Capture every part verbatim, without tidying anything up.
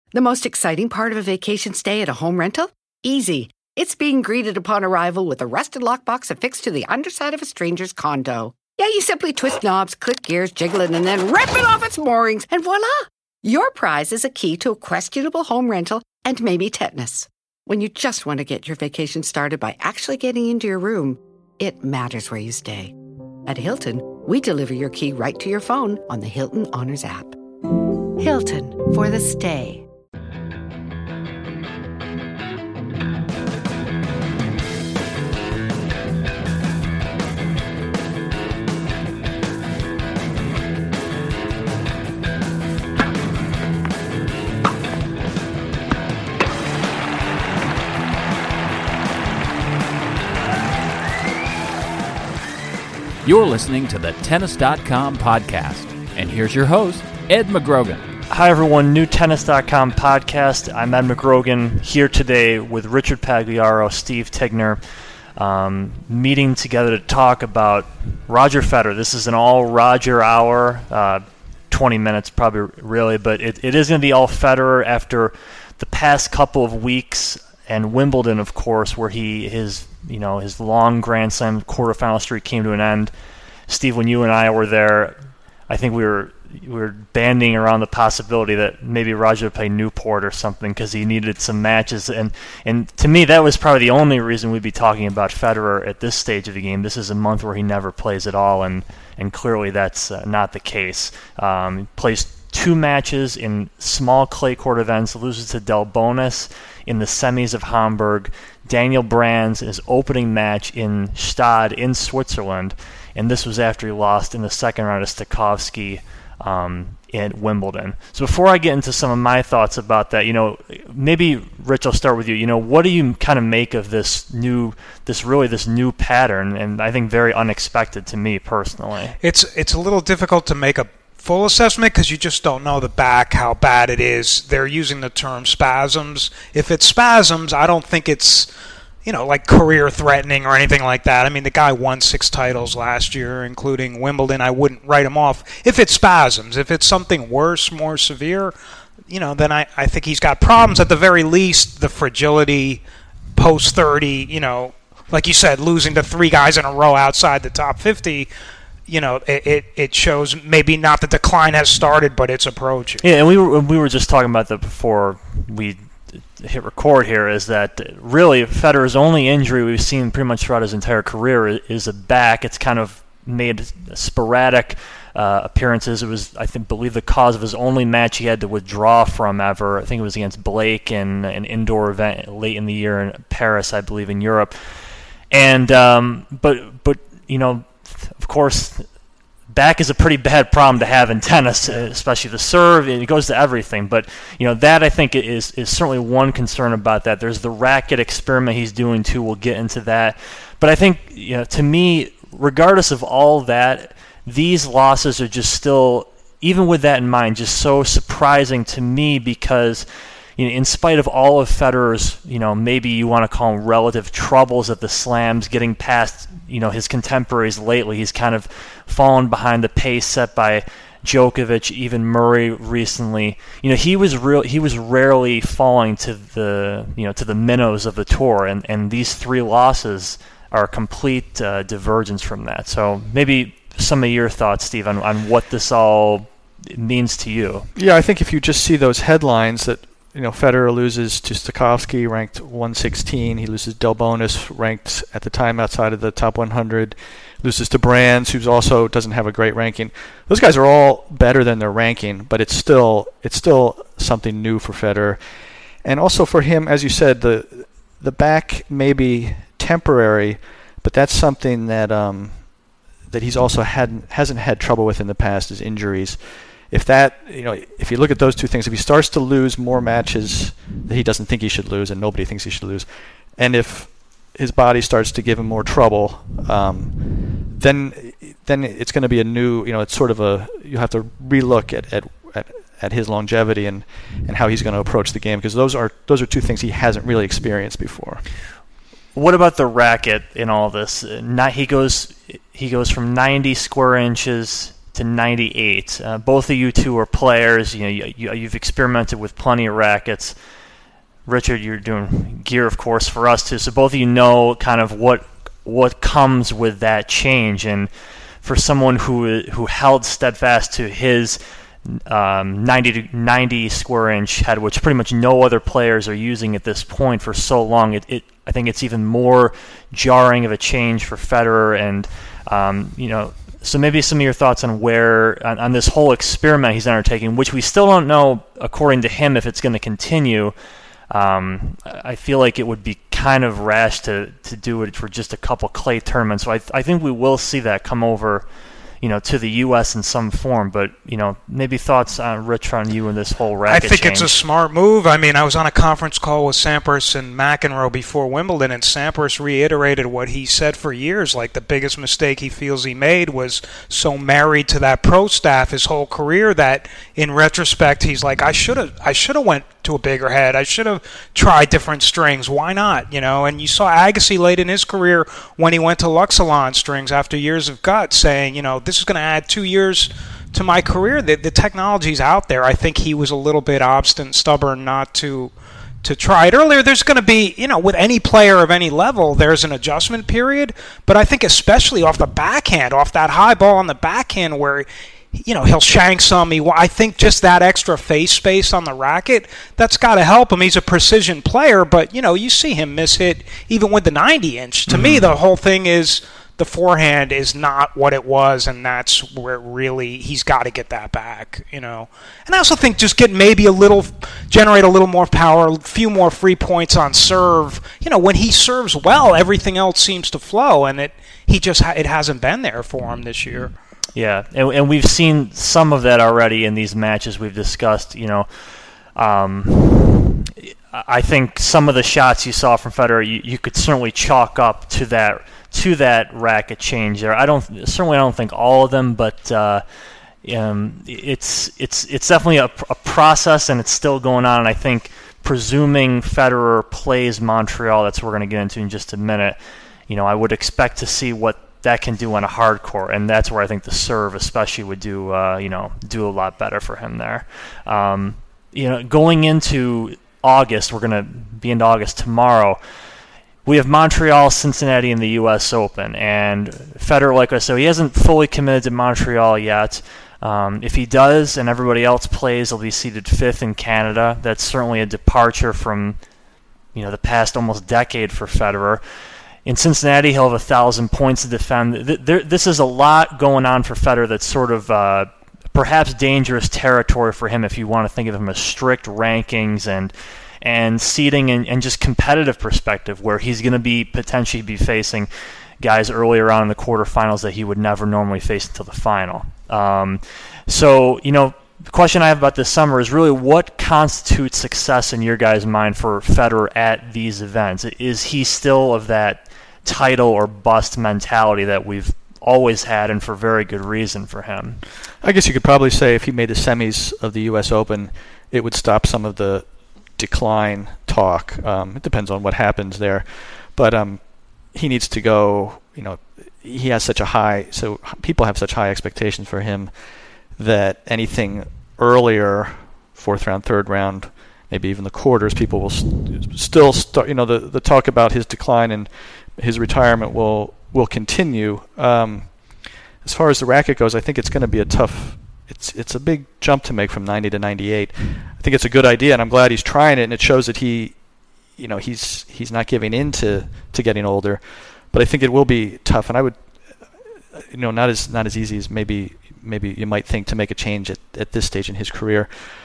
The most exciting part of a vacation stay at a home rental? Easy. It's being greeted upon arrival with a rusted lockbox affixed to the underside of a stranger's condo. Yeah, you simply twist knobs, click gears, jiggle it, and then rip it off its moorings, and voila! Your prize is a key to a questionable home rental and maybe tetanus. When you just want to get your vacation started by actually getting into your room, it matters where you stay. At Hilton, we deliver your key right to your phone on the Hilton Honors app. Hilton, for the stay. You're listening to the Tennis dot com podcast, and here's your host, Ed McGrogan. Hi, everyone. New Tennis dot com podcast. I'm Ed McGrogan here today with Richard Pagliaro, Steve Tigner, um, meeting together to talk about Roger Federer. This is an all Roger hour, uh, twenty minutes probably really, but it, it is going to be all Federer after the past couple of weeks and Wimbledon, of course, where he his you know his long Grand Slam quarterfinal streak came to an end. Steve, when you and I were there, I think we were we were banding around the possibility that maybe Roger would play Newport or something because he needed some matches, and and to me that was probably the only reason we'd be talking about Federer at this stage of the game. This is a month where he never plays at all, and and clearly that's uh, not the case. Um, he plays two matches in small clay court events, loses to Del Bonis in the semis of Hamburg, Daniel Brands in his opening match in Stade in Switzerland, and this was after he lost in the second round to Stakhovsky um, at Wimbledon. So before I get into some of my thoughts about that, you know, maybe Rich, I'll start with you. You know, what do you kind of make of this new, this really this new pattern, and I think very unexpected to me personally? It's it's a little difficult to make a full assessment because you just don't know the back, how bad it is. They're using the term spasms. If it's spasms, I don't think it's, you know, like career-threatening or anything like that. I mean, the guy won six titles last year, including Wimbledon. I wouldn't write him off. If it's spasms, if it's something worse, more severe, you know, then I, I think he's got problems. At the very least, the fragility post thirty, you know, like you said, losing to three guys in a row outside the top fifty, you know, it, it it shows maybe not the decline has started, but it's approaching. Yeah, and we were we were just talking about that before we hit record here, is that really Federer's only injury we've seen pretty much throughout his entire career is a back. It's kind of made sporadic uh, appearances. It was, I think, believe the cause of his only match he had to withdraw from ever. I think it was against Blake in an indoor event late in the year in Paris, I believe, in Europe. And um, but but you know, of course, back is a pretty bad problem to have in tennis, especially the serve. It goes to everything. But, you know, that I think is is certainly one concern about that. There's the racket experiment he's doing, too. We'll get into that. But I think, you know, to me, regardless of all that, these losses are just still, even with that in mind, just so surprising to me because, you know, in spite of all of Federer's, you know, maybe you want to call them relative troubles at the slams, getting past, you know, his contemporaries lately, he's kind of fallen behind the pace set by Djokovic, even Murray recently. You know, he was real. He was rarely falling to the, you know, to the minnows of the tour, and and these three losses are a complete uh, divergence from that. So maybe some of your thoughts, Steve, on on what this all means to you. Yeah, I think if you just see those headlines that, you know, Federer loses to Stakhovsky, ranked one sixteen. He loses Del Bonis, ranked at the time outside of the top one hundred. Loses to Brands, who's also doesn't have a great ranking. Those guys are all better than their ranking, but it's still it's still something new for Federer. And also for him, as you said, the the back may be temporary, but that's something that um, that he's also had hasn't had trouble with in the past, is injuries. If that, you know, if you look at those two things, if he starts to lose more matches that he doesn't think he should lose and nobody thinks he should lose, and if his body starts to give him more trouble, um, then then it's going to be a new, you know, it's sort of a, you have to relook at at, at, at his longevity and, and how he's going to approach the game, because those are those are two things he hasn't really experienced before. What about the racket in all this? Not, he goes he goes from ninety square inches to ninety-eight. Uh, both of you two are players. You know, you, you, you've experimented with plenty of rackets. Richard, you're doing gear, of course, for us too. So both of you know kind of what what comes with that change. And for someone who who held steadfast to his um, ninety, ninety square inch head, which pretty much no other players are using at this point for so long, it, it I think it's even more jarring of a change for Federer. And um, you know, so maybe some of your thoughts on where on, on this whole experiment he's undertaking, which we still don't know, according to him, if it's going to continue. Um, I feel like it would be kind of rash to, to do it for just a couple clay tournaments. So I I think we will see that come over, you know, to the U S in some form. But, you know, maybe thoughts on Rich on you and this whole racket I think change. It's a smart move. I mean, I was on a conference call with Sampras and McEnroe before Wimbledon, and Sampras reiterated what he said for years. Like, the biggest mistake he feels he made was so married to that pro staff his whole career that, in retrospect, he's like, I should have, I should have went to a bigger head. I should have tried different strings. Why not? You know, and you saw Agassi late in his career when he went to Luxilon strings after years of gut, saying, you know, this is going to add two years to my career. The, the technology's out there. I think he was a little bit obstinate, stubborn not to to try it earlier. There's going to be, you know, with any player of any level, there's an adjustment period. But I think especially off the backhand, off that high ball on the backhand where, you know, he'll shank some. He, I think just that extra face space on the racket, that's got to help him. He's a precision player, but, you know, you see him miss hit even with the ninety inch. To mm-hmm. me, the whole thing is the forehand is not what it was, and that's where really he's got to get that back, you know. And I also think just get maybe a little, generate a little more power, a few more free points on serve. You know, when he serves well, everything else seems to flow, and it he just it hasn't been there for him this year. Yeah, and, and we've seen some of that already in these matches we've discussed. You know, um, I think some of the shots you saw from Federer, you, you could certainly chalk up to that to that racket change there. I don't certainly I don't think all of them, but uh, um, it's it's it's definitely a, a process, and it's still going on. And I think, presuming Federer plays Montreal, that's what we're going to get into in just a minute. You know, I would expect to see what that can do on a hard court, and that's where I think the serve especially would do uh, you know do a lot better for him there. Um, you know, going into August, we're going to be into August tomorrow. We have Montreal, Cincinnati, and the U S Open, and Federer, like I said, he hasn't fully committed to Montreal yet. Um, if he does, and everybody else plays, he'll be seeded fifth in Canada. That's certainly a departure from, you know, the past almost decade for Federer. In Cincinnati, he'll have a thousand points to defend. There, this is a lot going on for Federer that's sort of uh, perhaps dangerous territory for him if you want to think of him as strict rankings and and seeding and, and just competitive perspective, where he's going to be potentially be facing guys earlier on in the quarterfinals that he would never normally face until the final. Um, so, you know, the question I have about this summer is really what constitutes success in your guys' mind for Federer at these events? Is he still of that title or bust mentality that we've always had, and for very good reason for him? I guess you could probably say if he made the semis of the U S Open, it would stop some of the decline talk. Um, it depends on what happens there. But um, he needs to go, you know, he has such a high, so people have such high expectations for him that anything earlier, fourth round, third round, maybe even the quarters, people will st- still start, you know, the, the talk about his decline and his retirement will will continue. Um, as far as the racket goes, I think it's going to be a tough, it's it's a big jump to make from ninety to ninety-eight. I think it's a good idea, and I'm glad he's trying it, and it shows that he, you know, he's he's not giving in to, to getting older. But I think it will be tough, and I would, you know, not as not as easy as maybe maybe you might think to make a change at, at this stage in his career.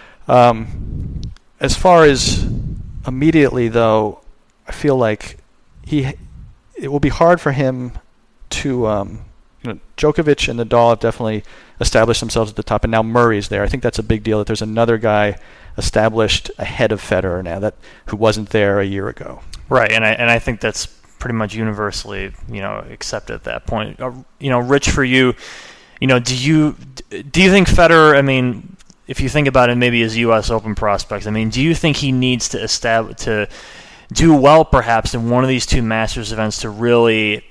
Um, as far as immediately, though, I feel like he it will be hard for him to, um, you know, Djokovic and Nadal have definitely established themselves at the top, and now Murray's there. I think that's a big deal that there's another guy established ahead of Federer now that who wasn't there a year ago. Right, and I and I think that's pretty much universally, you know, accepted at that point. Uh, you know, Rich, for you, you know, do you do you think Federer? I mean, if you think about it, maybe his U S Open prospects. I mean, do you think he needs to establish to do well perhaps in one of these two Masters events to really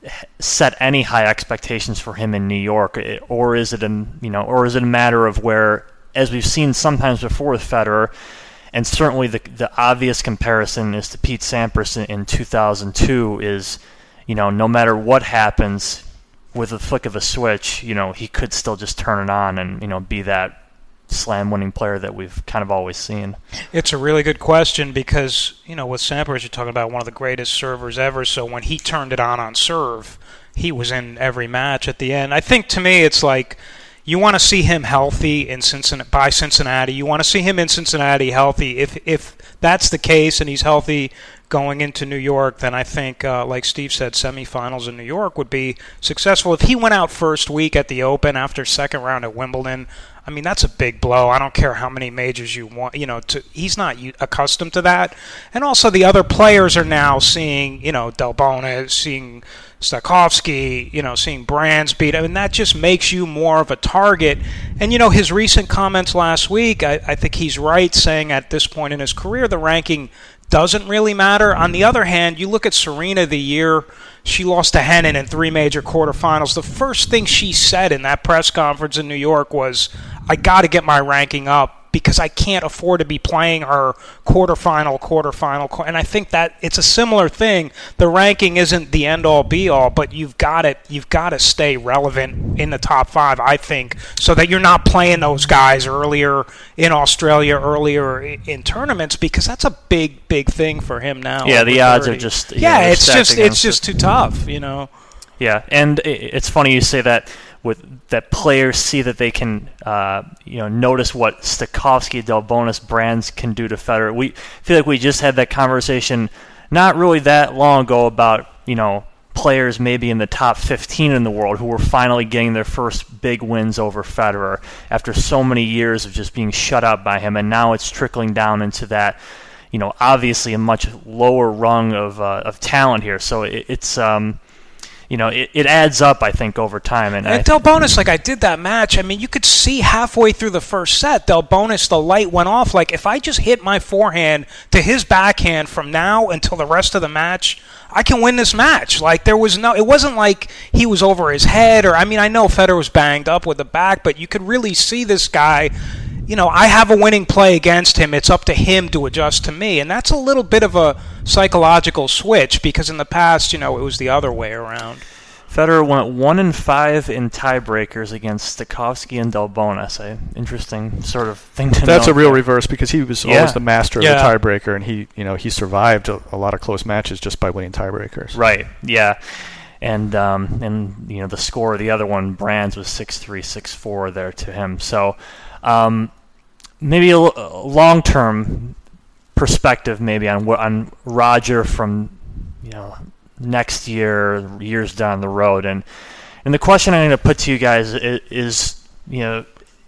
set any high expectations for him in New York, or is it a you know, or is it a matter of where, as we've seen sometimes before with Federer, and certainly the the obvious comparison is to Pete Sampras in, in two thousand two, is, you know, no matter what happens with a flick of a switch, you know, he could still just turn it on and, you know, be that slam-winning player that we've kind of always seen. It's a really good question because, you know, with Sampras, you're talking about one of the greatest servers ever, so when he turned it on on serve, he was in every match at the end. I think, to me, it's like you want to see him healthy in Cincinnati, by Cincinnati. You want to see him in Cincinnati healthy. If if that's the case and he's healthy going into New York, then I think, uh, like Steve said, semifinals in New York would be successful. If he went out first week at the Open after second round at Wimbledon, I mean, that's a big blow. I don't care how many majors you want. You know, to, he's not accustomed to that. And also the other players are now seeing, you know, Del Bonis, seeing Stakhovsky, you know, seeing Brands beat. I mean, that just makes you more of a target. And, you know, his recent comments last week, I, I think he's right saying at this point in his career, the ranking doesn't really matter. On the other hand, you look at Serena the year she lost to Henin in three major quarterfinals. The first thing she said in that press conference in New York was, I got to get my ranking up because I can't afford to be playing her quarterfinal, quarterfinal. And I think that it's a similar thing. The ranking isn't the end-all, be-all, but you've got to, you've got to stay relevant in the top five, I think, so that you're not playing those guys earlier in Australia, earlier in tournaments, because that's a big, big thing for him now. Yeah, the odds are just... Yeah, know, it's just it's just it. too tough, you know. Yeah, and it's funny you say that. With that, players see that they can, uh, you know, notice what Stakhovsky, Del Bonis, Brands can do to Federer. We feel like we just had that conversation not really that long ago about, you know, players maybe in the top fifteen in the world who were finally getting their first big wins over Federer after so many years of just being shut out by him, and now it's trickling down into that, you know, obviously a much lower rung of uh, of talent here. So it, it's. Um, You know, it, it adds up, I think, over time. And, and I, Del Bonis, like I did that match, I mean, you could see halfway through the first set, Del Bonis, the light went off. Like, if I just hit my forehand to his backhand from now until the rest of the match, I can win this match. Like, there was no, it wasn't like he was over his head, or, I mean, I know Federer was banged up with the back, but you could really see this guy. You know, I have a winning play against him. It's up to him to adjust to me. And that's a little bit of a psychological switch because in the past, you know, it was the other way around. Federer went one and five in tiebreakers against Stakhovsky and Del Bonis. A interesting sort of thing to know. That's a real reverse because he was yeah. always the master of yeah. the tiebreaker, and he, you know, he survived a, a lot of close matches just by winning tiebreakers. Right. Yeah. And um, and you know, the score of the other one, Brands, was six three, six four there to him. So. Um, Maybe a, a long-term perspective, maybe on on Roger from, you know, next year, years down the road, and and the question I'm going to put to you guys is, is, you know,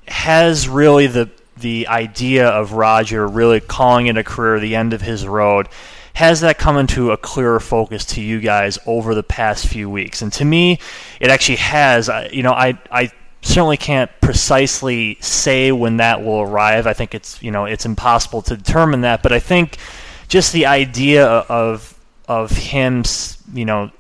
has really the the idea of Roger really calling it a career, the end of his road, has that come into a clearer focus to you guys over the past few weeks? And to me, it actually has. I, you know, I I. certainly can't precisely say when that will arrive. I think it's, you know, it's impossible to determine that, but I think just the idea of of him, you know,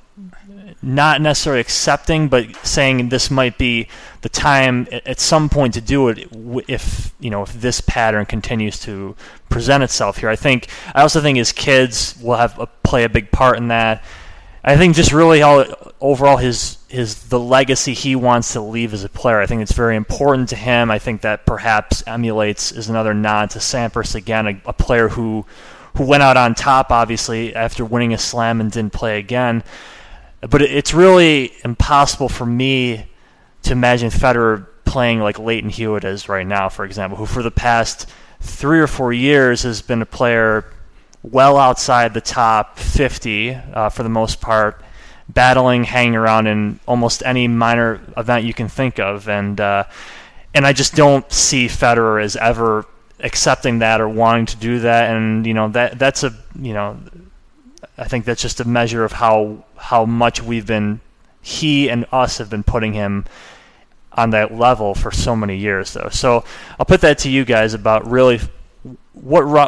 not necessarily accepting, but saying this might be the time at some point to do it if, you know, if this pattern continues to present itself here. I think, I also think his kids will have a, play a big part in that. I think just really how overall his his the legacy he wants to leave as a player, I think it's very important to him. I think that perhaps emulates is another nod to Sampras again, a, a player who who went out on top obviously after winning a slam and didn't play again. But it, it's really impossible for me to imagine Federer playing like Leighton Hewitt is right now, for example, who for the past three or four years has been a player well outside the top fifty uh, for the most part, battling, hanging around in almost any minor event you can think of, and uh, and I just don't see Federer as ever accepting that or wanting to do that, and you know that that's a you know I think that's just a measure of how how much we've been he and us have been putting him on that level for so many years, though. So I'll put that to you guys about really what what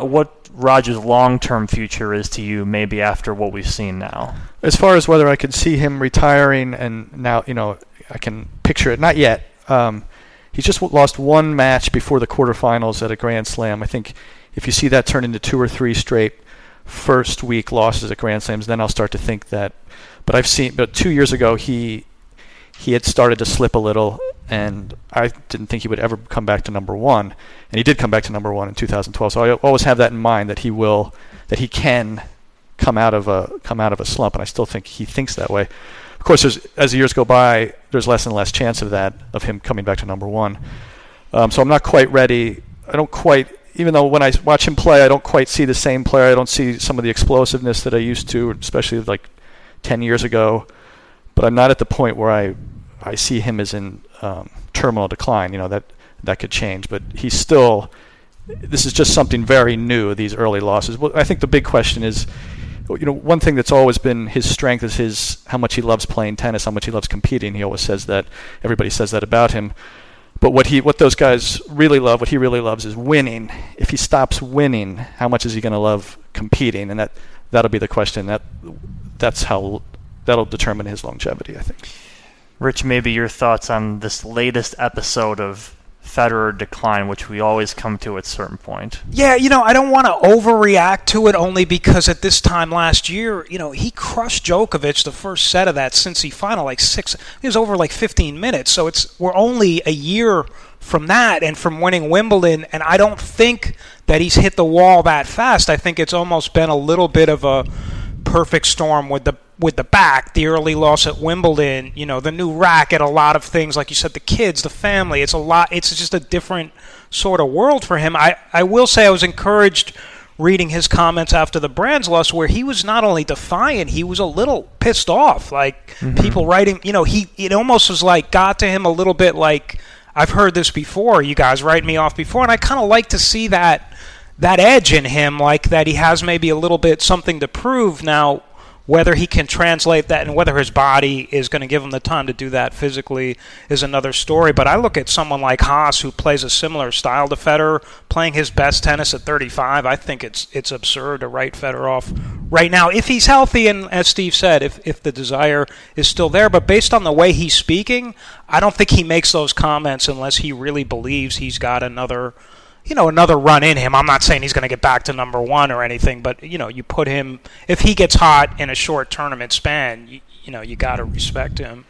Rogers' long-term future is to you, maybe after what we've seen now. As far as whether I could see him retiring, and now, you know, I can picture it. Not yet. Um, he's just lost one match before the quarterfinals at a Grand Slam. I think if you see that turn into two or three straight first week losses at Grand Slams, then I'll start to think that. But I've seen, but two years ago he he had started to slip a little, and I didn't think he would ever come back to number one, and he did come back to number one in two thousand twelve. So I always have that in mind, that he will, that he can come out of a come out of a slump, and I still think he thinks that way. Of course, there's, as the years go by, there's less and less chance of that, of him coming back to number one. Um, so I'm not quite ready. I don't quite. Even though when I watch him play, I don't quite see the same player. I don't see some of the explosiveness that I used to, especially like ten years ago. But I'm not at the point where I I see him as in um, terminal decline. You know, that that could change. But he's still. This is just something very new, these early losses. Well, I think the big question is, you know, one thing that's always been his strength is his how much he loves playing tennis, how much he loves competing. He always says that. Everybody says that about him. But what he, what those guys really love, what he really loves, is winning. If he stops winning, how much is he going to love competing? And that that'll be the question. That that's how that'll determine his longevity, I think. Rich, maybe your thoughts on this latest episode of Federer decline, which we always come to at a certain point. Yeah, you know, I don't want to overreact to it, only because at this time last year, you know, he crushed Djokovic the first set of that Cincy final, like six. It was over like fifteen minutes. So it's we're only a year from that and from winning Wimbledon, and I don't think that he's hit the wall that fast. I think it's almost been a little bit of a perfect storm with the with the back, the early loss at Wimbledon, you know, the new racket, a lot of things, like you said, the kids, the family, it's a lot, it's just a different sort of world for him. I, I will say I was encouraged reading his comments after the Brands loss, where he was not only defiant, he was a little pissed off. Like, mm-hmm. people writing, you know, he it almost was like, got to him a little bit like, I've heard this before, you guys write me off before, and I kind of like to see that that edge in him, like that he has maybe a little bit something to prove. Now, whether he can translate that and whether his body is going to give him the time to do that physically is another story. But I look at someone like Haas, who plays a similar style to Federer, playing his best tennis at thirty-five. I think it's it's absurd to write Federer off right now, if he's healthy and, as Steve said, if, if the desire is still there. But based on the way he's speaking, I don't think he makes those comments unless he really believes he's got another... you know, another run in him. I'm not saying he's going to get back to number one or anything, but, you know, you put him, if he gets hot in a short tournament span, you, you know, you got to respect him.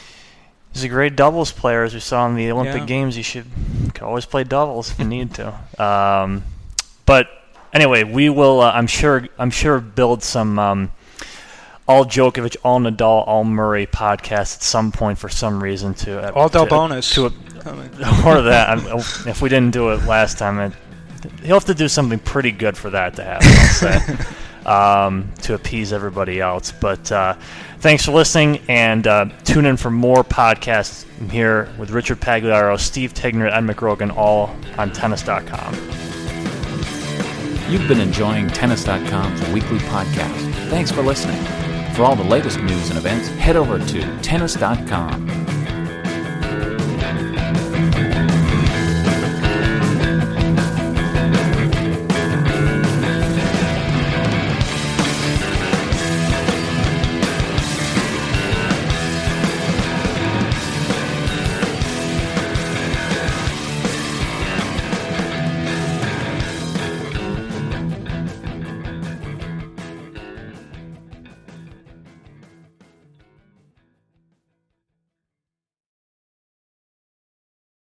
He's a great doubles player, as we saw in the Olympic yeah. Games. You should you could always play doubles if you need to. Um, but anyway, we will, uh, I'm sure, I'm sure build some um, all Djokovic, all Nadal, all Murray podcast at some point for some reason to uh, all Del to, bonus to a, or that. I, if we didn't do it last time, it, he'll have to do something pretty good for that to happen, I'll say, um, to appease everybody else. But uh, thanks for listening, and uh, tune in for more podcasts here with Richard Pagliaro, Steve Tigner, Ed McGrogan, all on tennis dot com. You've been enjoying tennis dot com's weekly podcast. Thanks for listening. For all the latest news and events, head over to tennis dot com.